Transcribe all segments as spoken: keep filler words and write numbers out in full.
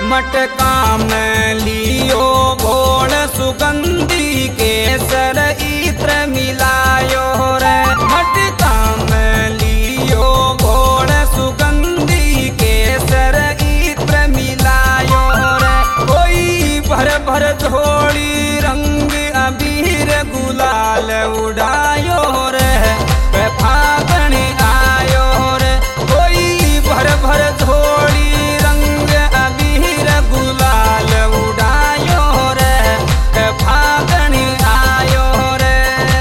मटका में लियो घोल सुगंधी केसर इत्र मिलायो रे। मटका में लियो घोल सुगंधी केसर इत्र मिलायो रे। कोई भर भर झोली रंग अबीर गुलाल उड़ायो रे। फागण आयो रे। कोई भर भर झोली रंग अबीर गुलाल उड़ायो रे। फागण आयो रे।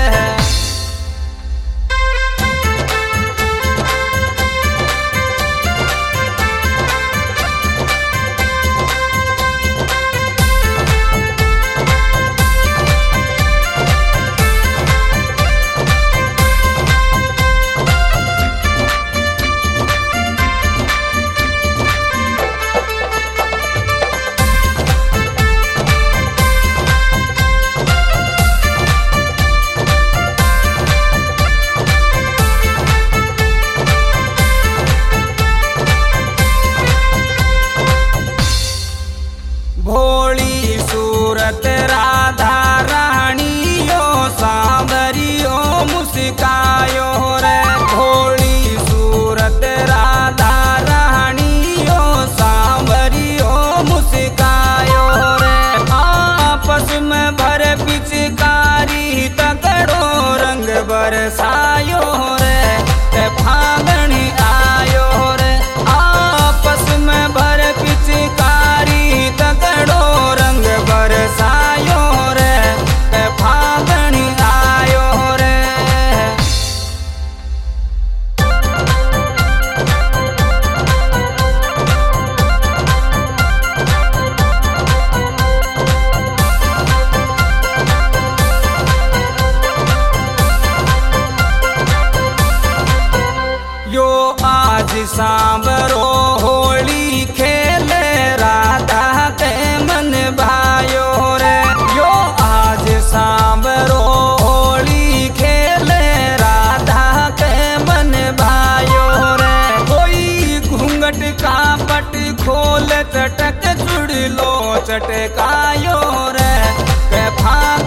भोली सूरत राधा रानियो सांवरियो मुस्कायो रे। भोली सूरत राधा रानियो सांवरियो मुस्कायो रे। आपस में भर पिचकारी तगड़ो रंग बरसायो रे। फागण आयो रे। आपस में भर पिचकारी तगड़ो रंग बरसायो रे। फागण आयो रे। यो आज सांवरो होली खेले राधा के मन भायो रे। यो आज सांवरो होली खेले राधा के मन भायो रे। कोई घूंघट का पट खोल चटक चुड़ लो चटकायो रे।